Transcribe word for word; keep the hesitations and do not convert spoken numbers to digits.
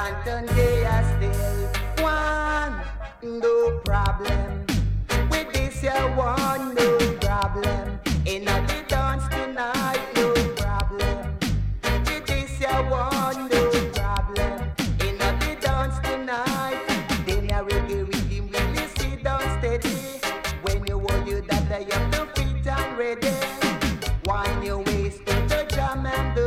Stanton they are still one, no problem. With this here one, no problem. In the dance tonight, no problem. With this here one, no problem. In the dance tonight, then I reggae rhythm really sit down steady. When you want you that I am the fit and ready. Wind your waist to the jam and the